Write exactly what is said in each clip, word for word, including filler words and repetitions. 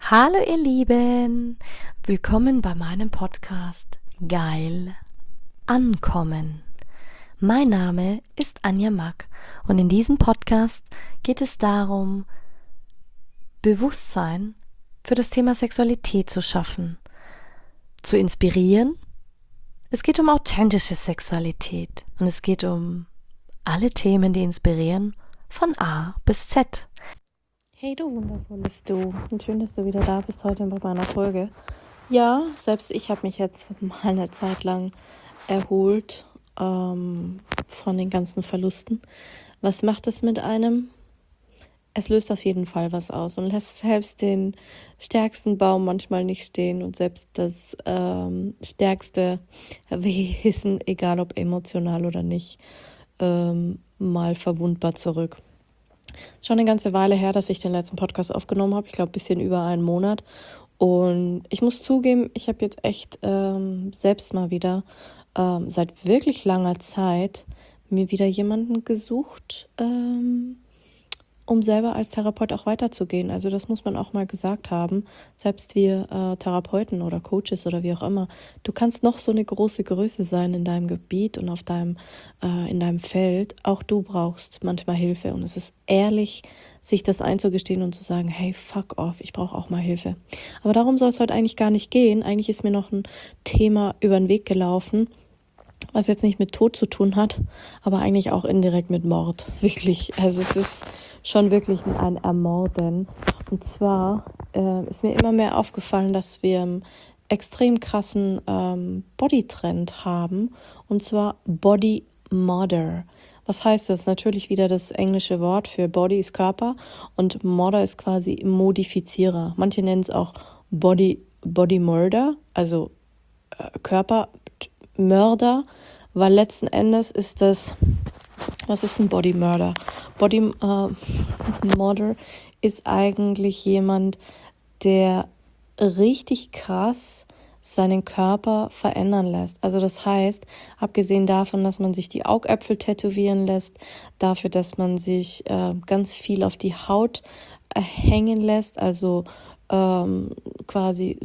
Hallo ihr Lieben, willkommen bei meinem Podcast Geil Ankommen. Mein Name ist Anja Mack und in diesem Podcast geht es darum, Bewusstsein für das Thema Sexualität zu schaffen, zu inspirieren. Es geht um authentische Sexualität und es geht um alle Themen, die inspirieren, von A bis Z. Hey du wundervolles Du und schön, dass du wieder da bist heute bei meiner Folge. Ja, selbst ich habe mich jetzt mal eine Zeit lang erholt ähm, von den ganzen Verlusten. Was macht es mit einem? Es löst auf jeden Fall was aus und lässt selbst den stärksten Baum manchmal nicht stehen und selbst das ähm, stärkste Wesen, egal ob emotional oder nicht, ähm, mal verwundbar zurück. Schon eine ganze Weile her, dass ich den letzten Podcast aufgenommen habe. Ich glaube, ein bisschen über einen Monat. Und ich muss zugeben, ich habe jetzt echt ähm, selbst mal wieder ähm, seit wirklich langer Zeit mir wieder jemanden gesucht, ähm, um selber als Therapeut auch weiterzugehen. Also das muss man auch mal gesagt haben. Selbst wir äh, Therapeuten oder Coaches oder wie auch immer, du kannst noch so eine große Größe sein in deinem Gebiet und auf deinem, äh, in deinem Feld. Auch du brauchst manchmal Hilfe und es ist ehrlich, sich das einzugestehen und zu sagen, hey, fuck off, ich brauche auch mal Hilfe. Aber darum soll es heute eigentlich gar nicht gehen. Eigentlich ist mir noch ein Thema über den Weg gelaufen, was jetzt nicht mit Tod zu tun hat, aber eigentlich auch indirekt mit Mord. Wirklich, also es ist schon wirklich ein Ermorden. Und zwar äh, ist mir immer mehr aufgefallen, dass wir einen extrem krassen ähm, Bodytrend haben, und zwar Body Modder. Was heißt das? Natürlich wieder das englische Wort für Body ist Körper und Modder ist quasi Modifizierer. Manche nennen es auch Body, Body Murder, also äh, Körper Mörder, weil letzten Endes ist das, was ist ein Body Murder? Body äh, Murder ist eigentlich jemand, der richtig krass seinen Körper verändern lässt. Also das heißt, abgesehen davon, dass man sich die Augäpfel tätowieren lässt, dafür, dass man sich äh, ganz viel auf die Haut äh, hängen lässt, also ähm, quasi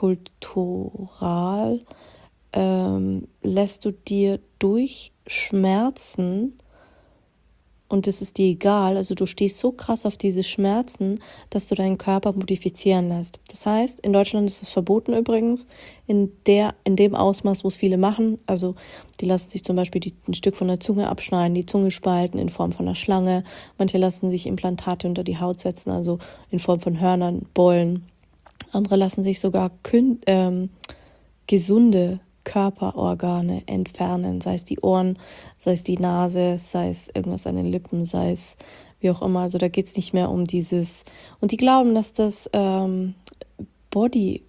subkultural, Ähm, lässt du dir durch Schmerzen, und es ist dir egal, also du stehst so krass auf diese Schmerzen, dass du deinen Körper modifizieren lässt. Das heißt, in Deutschland ist es verboten übrigens, in der, in dem Ausmaß, wo es viele machen. Also die lassen sich zum Beispiel die, ein Stück von der Zunge abschneiden, die Zunge spalten in Form von einer Schlange. Manche lassen sich Implantate unter die Haut setzen, also in Form von Hörnern, Beulen. Andere lassen sich sogar kün- ähm, gesunde Körperorgane entfernen, sei es die Ohren, sei es die Nase, sei es irgendwas an den Lippen, sei es wie auch immer. Also da geht es nicht mehr um dieses, und die glauben, dass das ähm, Body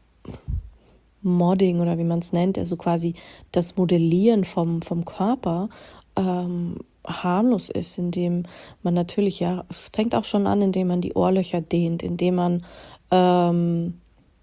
Modding oder wie man es nennt, also quasi das Modellieren vom, vom Körper ähm, harmlos ist, indem man natürlich, ja, es fängt auch schon an, indem man die Ohrlöcher dehnt, indem man ähm,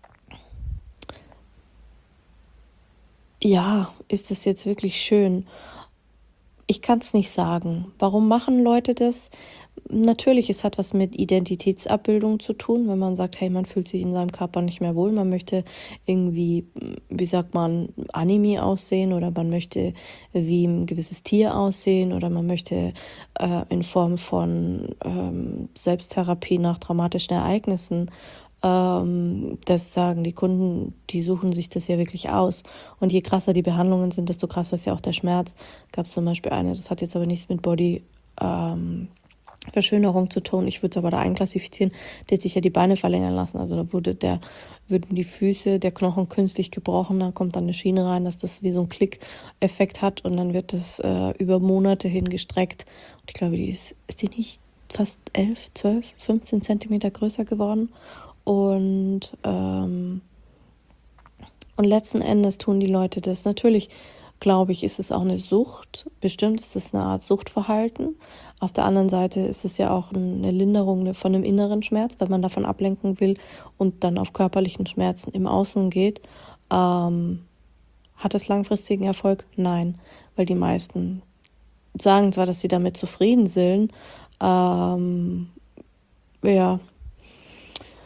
ja, ist es jetzt wirklich schön? Ich kann es nicht sagen. Warum machen Leute das? Natürlich, es hat was mit Identitätsabbildung zu tun, wenn man sagt, hey, man fühlt sich in seinem Körper nicht mehr wohl, man möchte irgendwie, wie sagt man, Anime aussehen oder man möchte wie ein gewisses Tier aussehen oder man möchte äh, in Form von ähm, Selbsttherapie nach traumatischen Ereignissen. Ähm, das sagen die Kunden, die suchen sich das ja wirklich aus. Und je krasser die Behandlungen sind, desto krasser ist ja auch der Schmerz. Gab es zum Beispiel eine, das hat jetzt aber nichts mit Body ähm, Verschönerung zu tun. Ich würde es aber da einklassifizieren. Die hat sich ja die Beine verlängern lassen. Also da wurde der, würden die Füße, der Knochen künstlich gebrochen. Da kommt dann eine Schiene rein, dass das wie so ein Klick-Effekt hat. Und dann wird das äh, über Monate hin gestreckt. Und ich glaube, die ist, ist die nicht fast elf, zwölf, fünfzehn Zentimeter größer geworden. Und, ähm, und letzten Endes tun die Leute das. Natürlich, glaube ich, ist es auch eine Sucht. Bestimmt ist es eine Art Suchtverhalten. Auf der anderen Seite ist es ja auch eine Linderung von einem inneren Schmerz, weil man davon ablenken will und dann auf körperlichen Schmerzen im Außen geht. Ähm, hat es langfristigen Erfolg? Nein, weil die meisten sagen zwar, dass sie damit zufrieden sind, ähm, ja,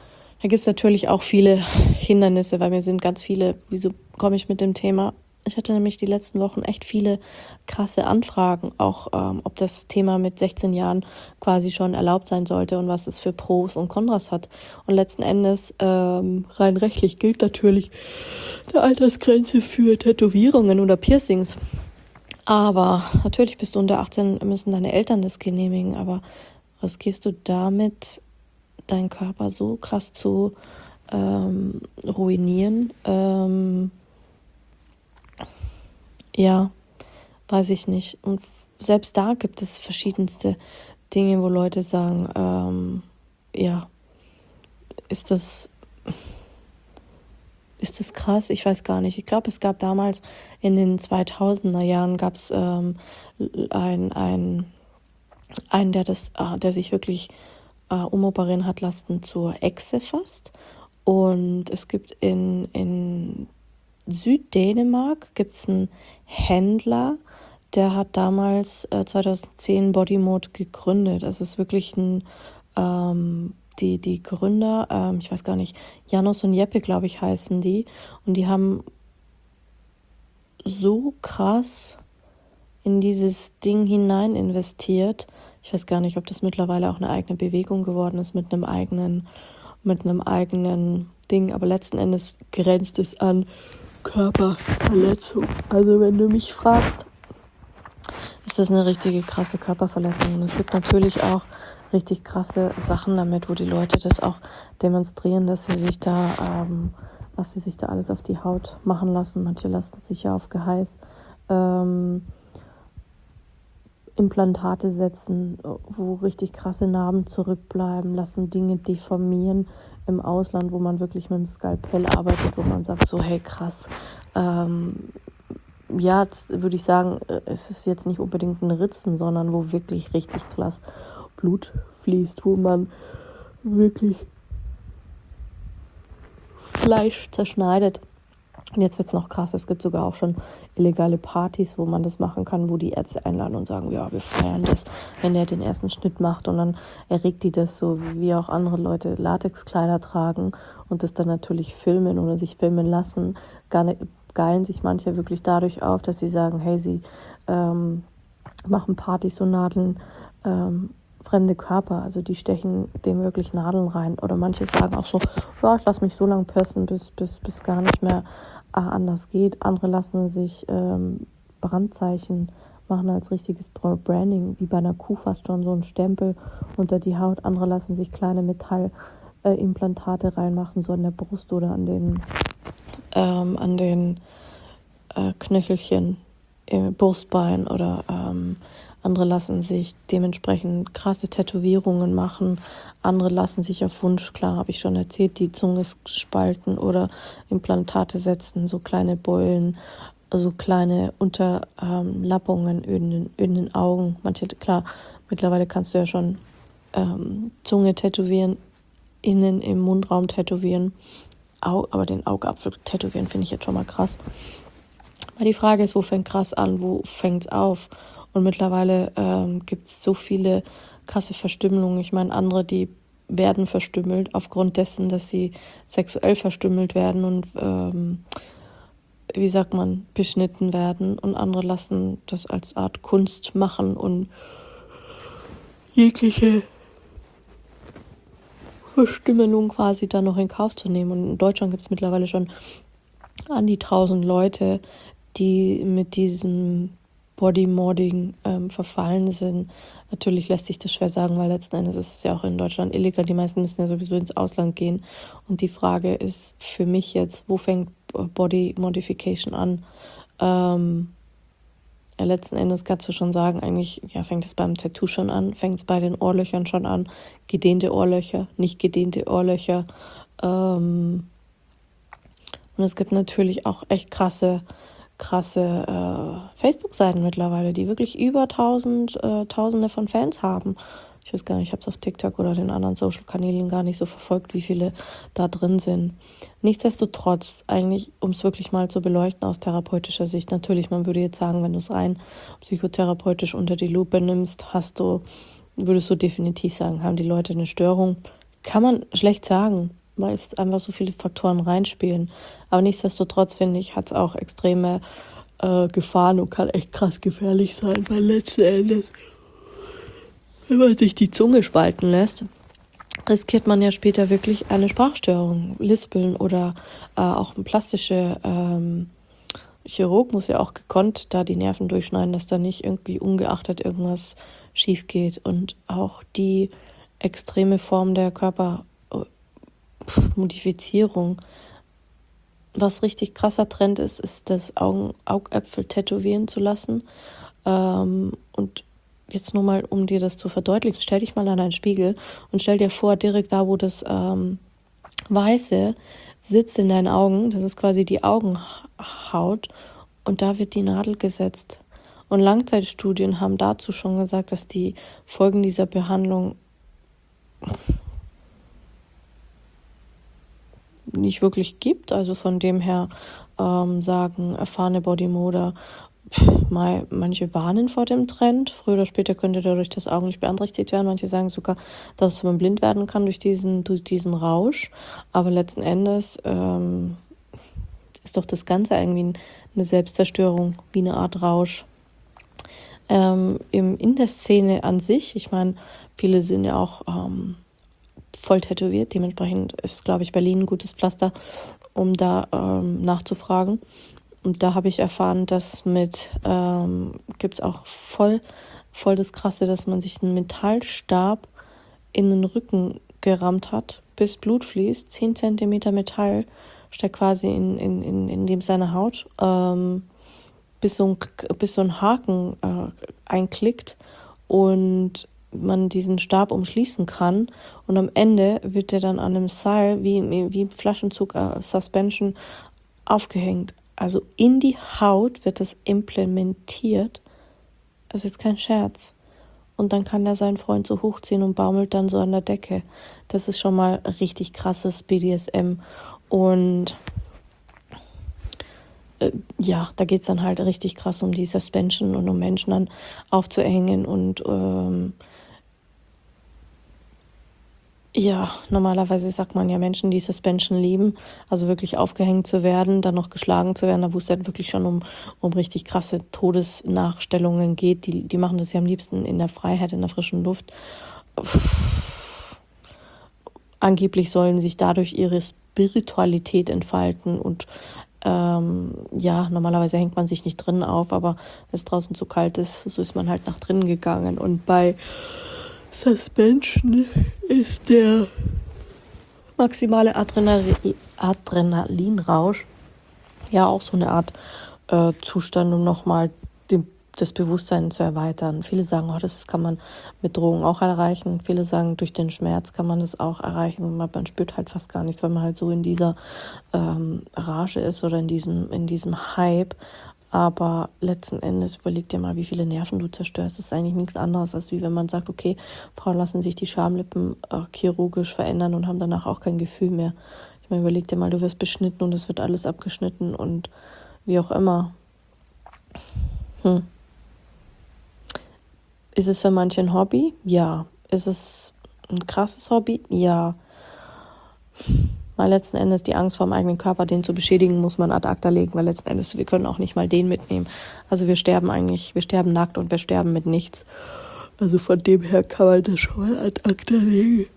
Da gibt es natürlich auch viele Hindernisse, weil mir sind ganz viele, wieso komme ich mit dem Thema? Ich hatte nämlich die letzten Wochen echt viele krasse Anfragen, auch ähm, ob das Thema mit sechzehn Jahren quasi schon erlaubt sein sollte und was es für Pros und Kontras hat. Und letzten Endes, ähm, rein rechtlich gilt natürlich eine Altersgrenze für Tätowierungen oder Piercings. Aber natürlich bist du unter achtzehn, müssen deine Eltern das genehmigen, aber riskierst du damit, deinen Körper so krass zu ähm, ruinieren? Ähm, ja, weiß ich nicht. Und selbst da gibt es verschiedenste Dinge, wo Leute sagen, ähm, ja, ist das, ist das krass? Ich weiß gar nicht. Ich glaube, es gab damals in den zweitausender Jahren gab es ähm, ein, ein, einen, der das, äh, der sich wirklich äh, umoperieren hat lassen zur Echse fast. Und es gibt in, in Süddänemark gibt's einen Händler, der hat damals äh, zweitausendzehn Bodymode gegründet. Das ist wirklich ein, ähm, die, die Gründer, ähm, ich weiß gar nicht, Janos und Jeppe, glaube ich, heißen die. Und die haben so krass in dieses Ding hinein investiert. Ich weiß gar nicht, ob das mittlerweile auch eine eigene Bewegung geworden ist mit einem eigenen, mit einem eigenen Ding. Aber letzten Endes grenzt es an Körperverletzung. Also wenn du mich fragst, ist das eine richtige krasse Körperverletzung. Und es gibt natürlich auch richtig krasse Sachen damit, wo die Leute das auch demonstrieren, dass sie sich da, ähm, was sie sich da alles auf die Haut machen lassen. Manche lassen sich ja auf Geheiß ähm, Implantate setzen, wo richtig krasse Narben zurückbleiben, lassen Dinge deformieren im Ausland, wo man wirklich mit dem Skalpell arbeitet, wo man sagt so, hey krass, ähm, ja, würde ich sagen, es ist jetzt nicht unbedingt ein Ritzen, sondern wo wirklich richtig krass Blut fließt, wo man wirklich Fleisch zerschneidet. Und jetzt wird es noch krass, es gibt sogar auch schon illegale Partys, wo man das machen kann, wo die Ärzte einladen und sagen, ja, wir feiern das, wenn der den ersten Schnitt macht. Und dann erregt die das so, wie auch andere Leute Latexkleider tragen und das dann natürlich filmen oder sich filmen lassen. Gar nicht, geilen sich manche wirklich dadurch auf, dass sie sagen, hey, sie ähm, machen Partys und nadeln ähm, fremde Körper, also die stechen dem wirklich Nadeln rein. Oder manche sagen auch so, ja, ich lasse mich so lange piercen, bis, bis, bis gar nicht mehr äh, anders geht. Andere lassen sich ähm, Brandzeichen machen als richtiges Branding, wie bei einer Kuh fast schon so ein Stempel unter die Haut. Andere lassen sich kleine Metallimplantate äh, reinmachen, so an der Brust oder an den ähm, an den äh, Knöchelchen im Brustbein oder ähm, andere lassen sich dementsprechend krasse Tätowierungen machen. Andere lassen sich auf Wunsch, klar, habe ich schon erzählt, die Zunge spalten oder Implantate setzen, so kleine Beulen, so kleine Unterlappungen ähm, in, den, in den Augen. Manche, klar, mittlerweile kannst du ja schon ähm, Zunge tätowieren, innen im Mundraum tätowieren. Au, aber den Augapfel tätowieren finde ich jetzt schon mal krass. Aber die Frage ist, wo fängt krass an, wo fängt es auf? Und mittlerweile ähm, gibt es so viele krasse Verstümmelungen. Ich meine, andere, die werden verstümmelt aufgrund dessen, dass sie sexuell verstümmelt werden und, ähm, wie sagt man, beschnitten werden. Und andere lassen das als Art Kunst machen und jegliche Verstümmelung quasi da noch in Kauf zu nehmen. Und in Deutschland gibt es mittlerweile schon an die tausend Leute, die mit diesem Bodymodding ähm, verfallen sind. Natürlich lässt sich das schwer sagen, weil letzten Endes ist es ja auch in Deutschland illegal. Die meisten müssen ja sowieso ins Ausland gehen. Und die Frage ist für mich jetzt, wo fängt Body Modification an? Ähm, ja, letzten Endes kannst du schon sagen, eigentlich ja, fängt es beim Tattoo schon an, fängt es bei den Ohrlöchern schon an. Gedehnte Ohrlöcher, nicht gedehnte Ohrlöcher. Ähm, und es gibt natürlich auch echt krasse krasse äh, Facebook-Seiten mittlerweile, die wirklich über tausend, äh, tausende von Fans haben. Ich weiß gar nicht, ich habe es auf TikTok oder den anderen Social-Kanälen gar nicht so verfolgt, wie viele da drin sind. Nichtsdestotrotz, eigentlich, um es wirklich mal zu beleuchten aus therapeutischer Sicht, natürlich, man würde jetzt sagen, wenn du es rein psychotherapeutisch unter die Lupe nimmst, hast du, würdest du definitiv sagen, haben die Leute eine Störung. Kann man schlecht sagen. weil es einfach so viele Faktoren reinspielen. Aber nichtsdestotrotz, finde ich, hat es auch extreme äh, Gefahren und kann echt krass gefährlich sein, weil letzten Endes, wenn man sich die Zunge spalten lässt, riskiert man ja später wirklich eine Sprachstörung, Lispeln oder äh, auch ein plastische ähm, Chirurg muss ja auch gekonnt da die Nerven durchschneiden, dass da nicht irgendwie ungeachtet irgendwas schief geht. Und auch die extreme Form der Körpermodifizierung. Was richtig krasser Trend ist, ist das Augen, Augäpfel tätowieren zu lassen. Ähm, und jetzt nur mal, um dir das zu verdeutlichen, stell dich mal an einen Spiegel und stell dir vor, direkt da, wo das ähm, Weiße sitzt in deinen Augen, das ist quasi die Augenhaut, und da wird die Nadel gesetzt. Und Langzeitstudien haben dazu schon gesagt, dass die Folgen dieser Behandlung nicht wirklich gibt. Also von dem her ähm, sagen erfahrene Bodymoder, mal, manche warnen vor dem Trend. Früher oder später könnte dadurch das Augenlicht beeinträchtigt werden. Manche sagen sogar, dass man blind werden kann durch diesen, durch diesen Rausch. Aber letzten Endes ähm, ist doch das Ganze irgendwie eine Selbstzerstörung, wie eine Art Rausch. Ähm, im, in der Szene an sich, ich meine, viele sind ja auch ähm, voll tätowiert. Dementsprechend ist, glaube ich, Berlin ein gutes Pflaster, um da ähm, nachzufragen. Und da habe ich erfahren, dass mit, ähm, gibt es auch voll, voll das Krasse, dass man sich einen Metallstab in den Rücken gerammt hat, bis Blut fließt. zehn Zentimeter Metall steckt quasi in, in, in, in dem seine Haut, ähm, bis, so ein, bis so ein Haken äh, einklickt und man diesen Stab umschließen kann. Und am Ende wird der dann an einem Seil, wie, wie im Flaschenzug, äh, Suspension, aufgehängt. Also in die Haut wird das implementiert. Das ist jetzt kein Scherz. Und dann kann er seinen Freund so hochziehen und baumelt dann so an der Decke. Das ist schon mal richtig krasses B D S M. Und äh, ja, da geht es dann halt richtig krass um die Suspension und um Menschen dann aufzuhängen. Und ähm, ja, normalerweise sagt man ja Menschen, die Suspension lieben, also wirklich aufgehängt zu werden, dann noch geschlagen zu werden, da wo es dann wirklich schon um, um richtig krasse Todesnachstellungen geht. Die, die machen das ja am liebsten in der Freiheit, in der frischen Luft. Uff. Angeblich sollen sich dadurch ihre Spiritualität entfalten und ähm, ja, normalerweise hängt man sich nicht drinnen auf, aber wenn es draußen zu kalt ist, so ist man halt nach drinnen gegangen. Und bei Suspension ist der maximale Adrenalin, Adrenalinrausch ja auch so eine Art äh, Zustand, um nochmal den, das Bewusstsein zu erweitern. Viele sagen, oh, das kann man mit Drogen auch erreichen. Viele sagen, durch den Schmerz kann man das auch erreichen. Man, man spürt halt fast gar nichts, weil man halt so in dieser ähm, Rage ist oder in diesem, in diesem Hype. Aber letzten Endes überleg dir mal, wie viele Nerven du zerstörst. Das ist eigentlich nichts anderes, als wie wenn man sagt, okay, Frauen lassen sich die Schamlippen äh, chirurgisch verändern und haben danach auch kein Gefühl mehr. Ich meine, überleg dir mal, du wirst beschnitten und es wird alles abgeschnitten und wie auch immer. Hm. Ist es für manche ein Hobby? Ja. Ist es ein krasses Hobby? Ja. Weil letzten Endes die Angst vor dem eigenen Körper, den zu beschädigen, muss man ad acta legen, weil letzten Endes, wir können auch nicht mal den mitnehmen. Also wir sterben eigentlich, wir sterben nackt und wir sterben mit nichts. Also von dem her kann man das schon mal ad acta legen.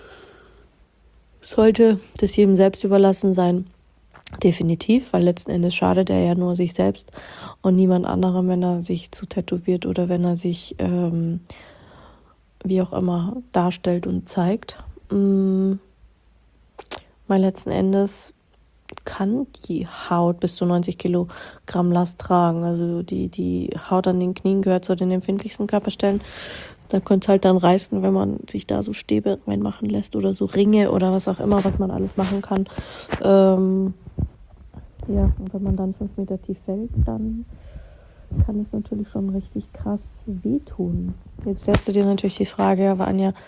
Sollte das jedem selbst überlassen sein, definitiv, weil letzten Endes schadet er ja nur sich selbst und niemand anderem, wenn er sich zu tätowiert oder wenn er sich ähm, wie auch immer darstellt und zeigt. Mmh. Weil letzten Endes kann die Haut bis zu neunzig Kilogramm Last tragen. Also die, die Haut an den Knien gehört zu den empfindlichsten Körperstellen. Da könnte es halt dann reißen, wenn man sich da so Stäbe reinmachen lässt oder so Ringe oder was auch immer, was man alles machen kann. Ähm, ja, und wenn man dann fünf Meter tief fällt, dann kann es natürlich schon richtig krass wehtun. Jetzt stellst du dir natürlich die Frage, ja, Anja,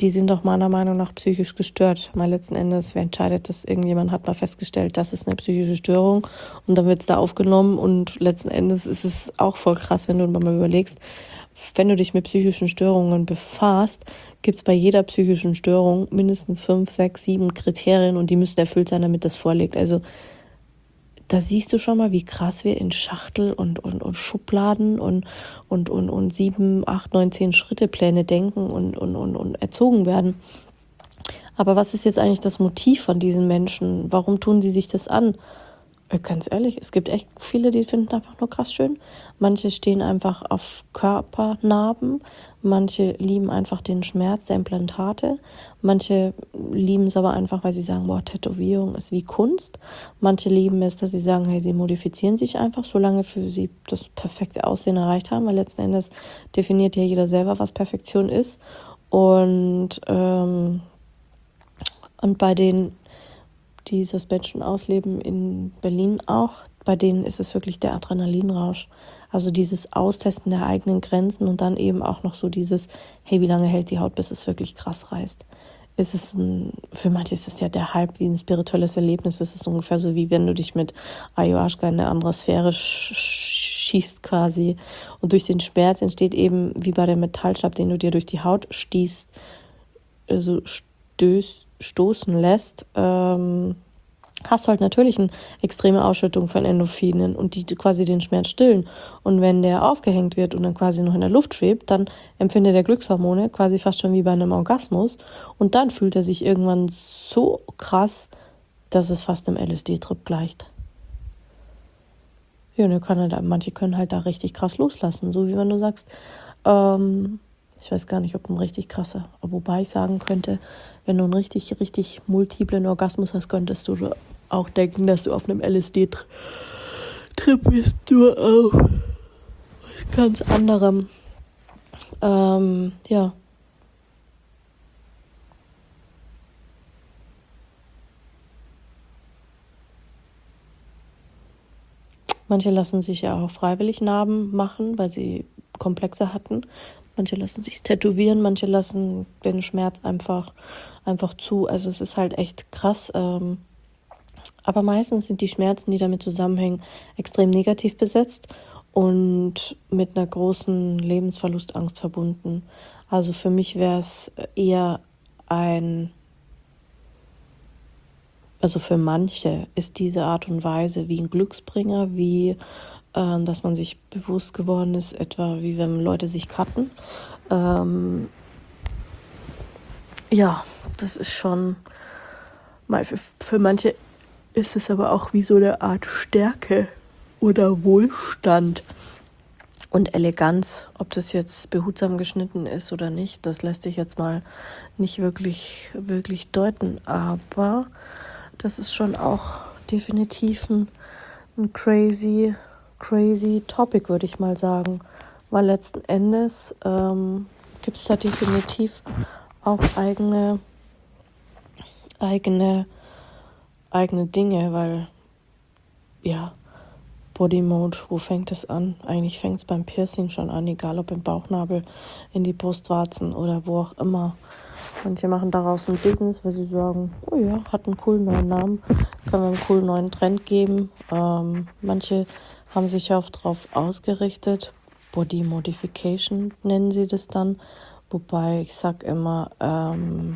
die sind doch meiner Meinung nach psychisch gestört. Mal letzten Endes, wer entscheidet das? Irgendjemand hat mal festgestellt, das ist eine psychische Störung und dann wird es da aufgenommen und letzten Endes ist es auch voll krass, wenn du mal überlegst, wenn du dich mit psychischen Störungen befasst, gibt es bei jeder psychischen Störung mindestens fünf, sechs, sieben Kriterien und die müssen erfüllt sein, damit das vorliegt. Also da siehst du schon mal, wie krass wir in Schachtel und, und, und Schubladen und, und, und, und sieben, acht, neun, zehn Schrittepläne denken und, und, und, und erzogen werden. Aber was ist jetzt eigentlich das Motiv von diesen Menschen? Warum tun sie sich das an? Ganz ehrlich, es gibt echt viele, die finden einfach nur krass schön. Manche stehen einfach auf Körpernarben, manche lieben einfach den Schmerz der Implantate, manche lieben es aber einfach, weil sie sagen, boah, Tätowierung ist wie Kunst. Manche lieben es, dass sie sagen, hey, sie modifizieren sich einfach, solange für sie das perfekte Aussehen erreicht haben, weil letzten Endes definiert ja jeder selber, was Perfektion ist. Und, ähm, und bei den die Suspension ausleben in Berlin auch, bei denen ist es wirklich der Adrenalinrausch. Also dieses Austesten der eigenen Grenzen und dann eben auch noch so dieses, hey, wie lange hält die Haut, bis es wirklich krass reißt. Ist es ein, für manche ist es ja der Hype wie ein spirituelles Erlebnis. Es ist ungefähr so, wie wenn du dich mit Ayahuasca in eine andere Sphäre sch- schießt quasi. Und durch den Schmerz entsteht eben, wie bei dem Metallstab, den du dir durch die Haut stießt, also stößt, stoßen lässt, ähm, hast du halt natürlich eine extreme Ausschüttung von Endorphinen und die quasi den Schmerz stillen. Und wenn der aufgehängt wird und dann quasi noch in der Luft schwebt, dann empfindet er Glückshormone quasi fast schon wie bei einem Orgasmus und dann fühlt er sich irgendwann so krass, dass es fast einem L S D-Trip gleicht. Ja, und kann halt, manche können halt da richtig krass loslassen, so wie wenn du sagst, ähm, ich weiß gar nicht, ob ein richtig krasser, wobei ich sagen könnte, wenn du einen richtig, richtig multiplen Orgasmus hast, könntest du auch denken, dass du auf einem L S D-Trip bist, nur auf ganz anderem. Ähm, ja. Manche lassen sich ja auch freiwillig Narben machen, weil sie Komplexe hatten. Manche lassen sich tätowieren, manche lassen den Schmerz einfach, einfach zu. Also es ist halt echt krass. Ähm, aber meistens sind die Schmerzen, die damit zusammenhängen, extrem negativ besetzt und mit einer großen Lebensverlustangst verbunden. Also für mich wäre es eher ein, also für manche ist diese Art und Weise wie ein Glücksbringer, wie ähm, dass man sich bewusst geworden ist, etwa wie wenn Leute sich cutten. Ähm, ja, das ist schon, für, für manche ist es aber auch wie so eine Art Stärke oder Wohlstand und Eleganz. Ob das jetzt behutsam geschnitten ist oder nicht, das lässt sich jetzt mal nicht wirklich, wirklich deuten. Aber das ist schon auch definitiv ein, ein crazy, crazy Topic, würde ich mal sagen. Weil letzten Endes ähm, gibt es da definitiv auch eigene, eigene, eigene Dinge, weil, ja, Body Mode, wo fängt es an? Eigentlich fängt es beim Piercing schon an, egal ob im Bauchnabel, in die Brustwarzen oder wo auch immer. Manche machen daraus ein Business, weil sie sagen, oh ja, hat einen coolen neuen Namen, können wir einen coolen neuen Trend geben. Ähm, manche haben sich auch darauf ausgerichtet, Body Modification nennen sie das dann, wobei ich sag immer, ähm,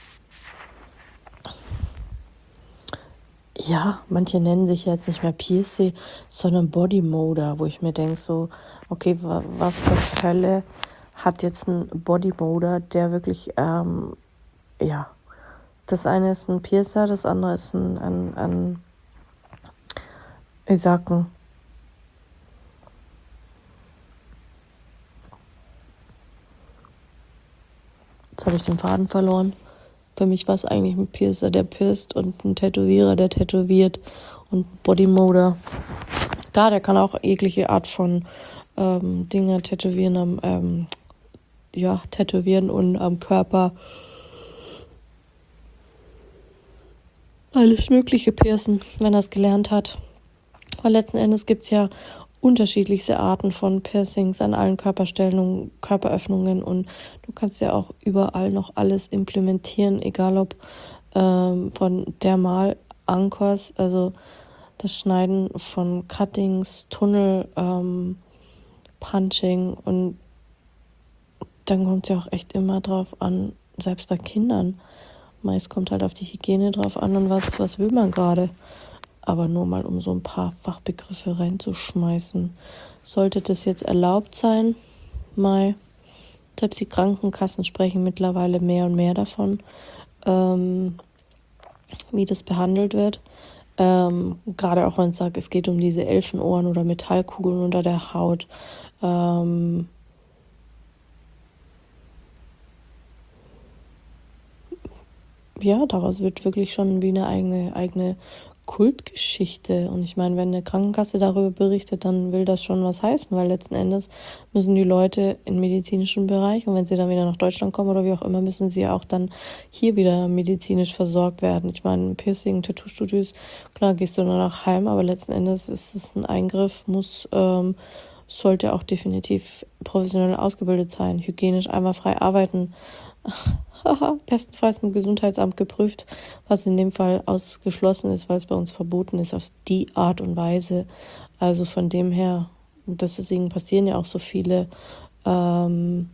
ja, manche nennen sich jetzt nicht mehr Piercing, sondern Body Moder, wo ich mir denke so, okay, was für Hölle hat jetzt ein Body Moder, der wirklich, ähm, ja, das eine ist ein Piercer, das andere ist ein, ein, ein ich sag ein, jetzt habe ich den Faden verloren. Für mich war es eigentlich ein Piercer, der pierst und ein Tätowierer, der tätowiert und ein Bodymoder. Klar, der kann auch jegliche Art von ähm, Dinge tätowieren am, ähm, ja, tätowieren und am Körper alles Mögliche piercen, wenn er es gelernt hat. Weil letzten Endes gibt es ja unterschiedlichste Arten von Piercings an allen Körperstellen und Körperöffnungen und du kannst ja auch überall noch alles implementieren, egal ob ähm, von Dermal-Anchors, also das Schneiden von Cuttings, Tunnel, ähm, Punching und dann kommt es ja auch echt immer drauf an, selbst bei Kindern. Meist kommt halt auf die Hygiene drauf an und was, was will man gerade. Aber nur mal, um so ein paar Fachbegriffe reinzuschmeißen. Sollte das jetzt erlaubt sein, Mai, selbst die Krankenkassen sprechen mittlerweile mehr und mehr davon, ähm, wie das behandelt wird. Ähm, gerade auch wenn es sagt, es geht um diese Elfenohren oder Metallkugeln unter der Haut. Ähm, ja, daraus wird wirklich schon wie eine eigene, eigene Kultgeschichte. Und ich meine, wenn eine Krankenkasse darüber berichtet, dann will das schon was heißen, weil letzten Endes müssen die Leute im medizinischen Bereich, und wenn sie dann wieder nach Deutschland kommen oder wie auch immer, müssen sie ja auch dann hier wieder medizinisch versorgt werden. Ich meine, Piercing, Tattoo-Studios, klar gehst du danach heim, aber letzten Endes ist es ein Eingriff, muss, ähm, sollte auch definitiv professionell ausgebildet sein, hygienisch einwandfrei arbeiten. Haha, bestenfalls im Gesundheitsamt geprüft, was in dem Fall ausgeschlossen ist, weil es bei uns verboten ist auf die Art und Weise. Also von dem her, und deswegen passieren ja auch so viele, ähm,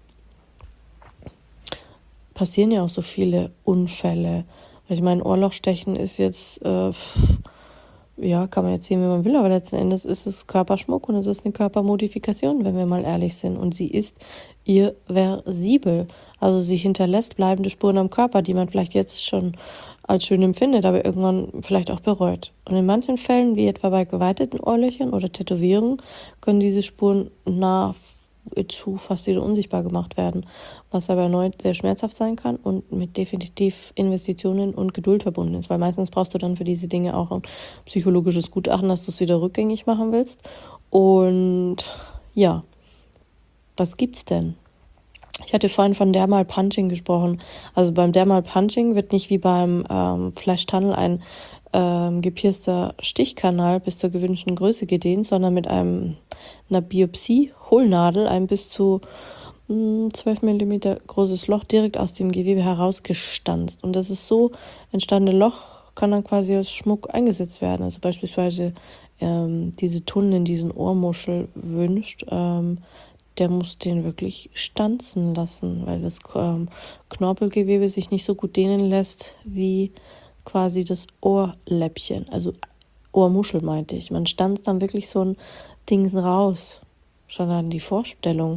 passieren ja auch so viele Unfälle. Ich meine, Ohrlochstechen ist jetzt, äh, ja, kann man jetzt sehen, wie man will, aber letzten Endes ist es Körperschmuck und es ist eine Körpermodifikation, wenn wir mal ehrlich sind. Und sie ist irreversibel. Also sie hinterlässt bleibende Spuren am Körper, die man vielleicht jetzt schon als schön empfindet, aber irgendwann vielleicht auch bereut. Und in manchen Fällen, wie etwa bei geweiteten Ohrlöchern oder Tätowierungen, können diese Spuren nahezu fast wieder unsichtbar gemacht werden, was aber erneut sehr schmerzhaft sein kann und mit definitiv Investitionen und Geduld verbunden ist, weil meistens brauchst du dann für diese Dinge auch ein psychologisches Gutachten, dass du es wieder rückgängig machen willst. Und ja, was gibt's denn? Ich hatte vorhin von Dermal Punching gesprochen. Also beim Dermal Punching wird nicht wie beim ähm, Flash Tunnel ein ähm, gepierster Stichkanal bis zur gewünschten Größe gedehnt, sondern mit einem einer Biopsie-Hohlnadel ein bis zu mh, zwölf Millimeter großes Loch direkt aus dem Gewebe herausgestanzt. Und das ist so entstandene Loch kann dann quasi als Schmuck eingesetzt werden. Also beispielsweise ähm, diese Tunnel, diesen Ohrmuschel wünscht, ähm, der muss den wirklich stanzen lassen, weil das ähm, Knorpelgewebe sich nicht so gut dehnen lässt wie quasi das Ohrläppchen, also Ohrmuschel meinte ich. Man stanzt dann wirklich so ein Ding raus, schon an die Vorstellung.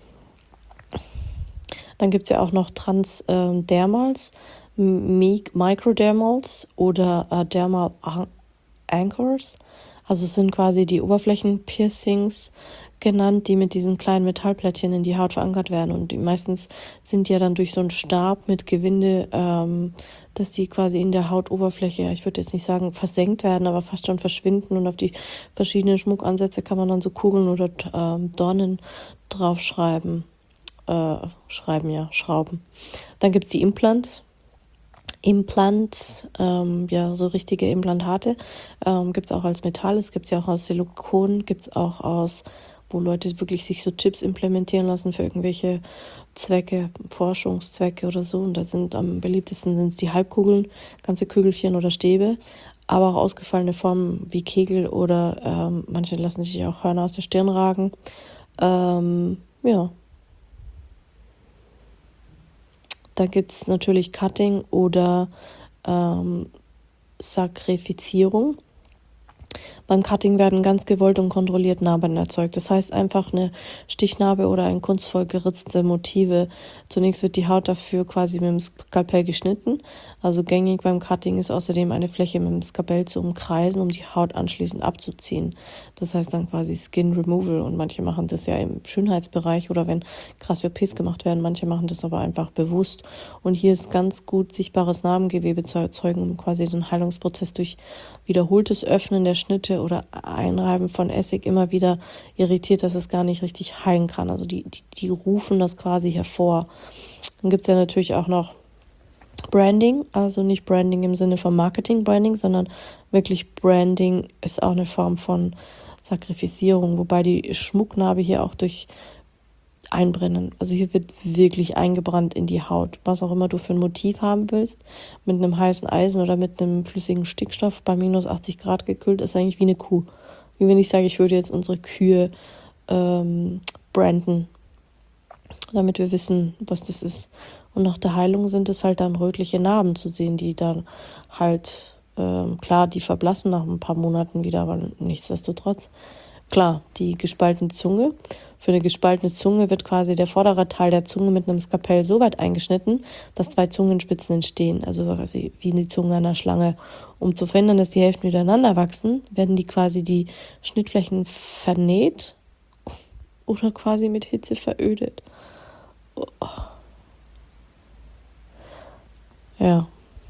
Dann gibt es ja auch noch Transdermals, Microdermals oder äh, Dermal Anchors. Also es sind quasi die Oberflächenpiercings genannt, die mit diesen kleinen Metallplättchen in die Haut verankert werden. Und die meistens sind ja dann durch so einen Stab mit Gewinde, ähm, dass die quasi in der Hautoberfläche, ich würde jetzt nicht sagen versenkt werden, aber fast schon verschwinden. Und auf die verschiedenen Schmuckansätze kann man dann so Kugeln oder ähm, Dornen draufschreiben. Äh, schreiben, ja, schrauben. Dann gibt's die Implants. Implants, ähm, ja, so richtige Implantate, ähm, gibt es auch als Metall, es gibt es ja auch aus Silikon, gibt es auch aus, wo Leute wirklich sich so Chips implementieren lassen für irgendwelche Zwecke, Forschungszwecke oder so. Und da sind am beliebtesten sind es die Halbkugeln, ganze Kügelchen oder Stäbe, aber auch ausgefallene Formen wie Kegel oder ähm, manche lassen sich auch Hörner aus der Stirn ragen. Ähm, ja. Da gibt es natürlich Cutting oder ähm, Sakrifizierung. Beim Cutting werden ganz gewollt und kontrolliert Narben erzeugt. Das heißt einfach eine Stichnarbe oder ein kunstvoll geritzte Motive. Zunächst wird die Haut dafür quasi mit dem Skalpell geschnitten. Also gängig beim Cutting ist außerdem eine Fläche mit dem Skalpell zu umkreisen, um die Haut anschließend abzuziehen. Das heißt dann quasi Skin Removal und manche machen das ja im Schönheitsbereich oder wenn krasse O Ps gemacht werden. Manche machen das aber einfach bewusst. Und hier ist ganz gut sichtbares Narbengewebe zu erzeugen, um quasi den Heilungsprozess durch wiederholtes Öffnen der Schnitte oder Einreiben von Essig immer wieder irritiert, dass es gar nicht richtig heilen kann. Also die, die, die rufen das quasi hervor. Dann gibt es ja natürlich auch noch Branding, also nicht Branding im Sinne von Marketing-Branding, sondern wirklich Branding ist auch eine Form von Sakrifizierung, wobei die Schmucknarbe hier auch durch Einbrennen, also hier wird wirklich eingebrannt in die Haut, was auch immer du für ein Motiv haben willst, mit einem heißen Eisen oder mit einem flüssigen Stickstoff bei minus achtzig Grad gekühlt, ist eigentlich wie eine Kuh. Wie wenn ich sage, ich würde jetzt unsere Kühe ähm, branden, damit wir wissen, was das ist. Und nach der Heilung sind es halt dann rötliche Narben zu sehen, die dann halt, ähm, klar, die verblassen nach ein paar Monaten wieder, aber nichtsdestotrotz. Klar, die gespaltene Zunge. Für eine gespaltene Zunge wird quasi der vordere Teil der Zunge mit einem Skalpell so weit eingeschnitten, dass zwei Zungenspitzen entstehen, also quasi wie die Zunge einer Schlange. Um zu verhindern, dass die Hälften miteinander wachsen, werden die quasi die Schnittflächen vernäht oder quasi mit Hitze verödet. Oh. Ja.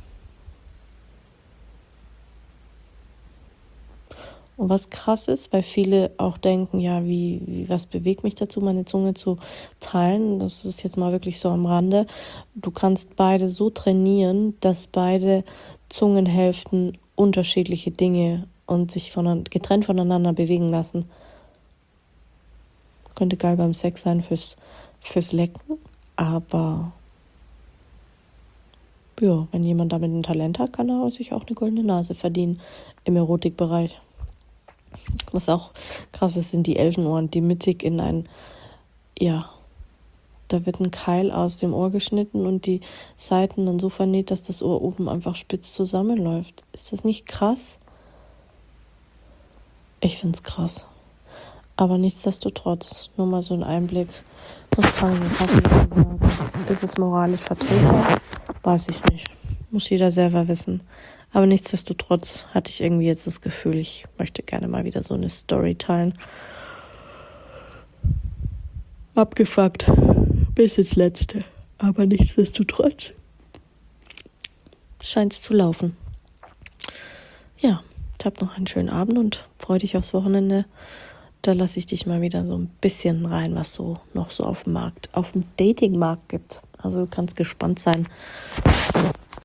Und was krass ist, weil viele auch denken, ja, wie, wie was bewegt mich dazu, meine Zunge zu teilen? Das ist jetzt mal wirklich so am Rande. Du kannst beide so trainieren, dass beide Zungenhälften unterschiedliche Dinge und sich von, getrennt voneinander bewegen lassen. Könnte geil beim Sex sein fürs, fürs Lecken, aber ja, wenn jemand damit ein Talent hat, kann er sich auch eine goldene Nase verdienen im Erotikbereich. Was auch krass ist, sind die Elfenohren, die mittig in ein, ja, da wird ein Keil aus dem Ohr geschnitten und die Seiten dann so vernäht, dass das Ohr oben einfach spitz zusammenläuft. Ist das nicht krass? Ich find's krass. Aber nichtsdestotrotz, nur mal so ein Einblick. Was kann ich passend sagen? Ist es moralisch vertretbar? Weiß ich nicht. Muss jeder selber wissen. Aber nichtsdestotrotz hatte ich irgendwie jetzt das Gefühl, ich möchte gerne mal wieder so eine Story teilen. Abgefuckt. Bis ins Letzte. Aber nichtsdestotrotz scheint es zu laufen. Ja, ich habe noch einen schönen Abend und freue dich aufs Wochenende. Da lasse ich dich mal wieder so ein bisschen rein, was so noch so auf dem Markt, auf dem Datingmarkt gibt. Also du kannst gespannt sein.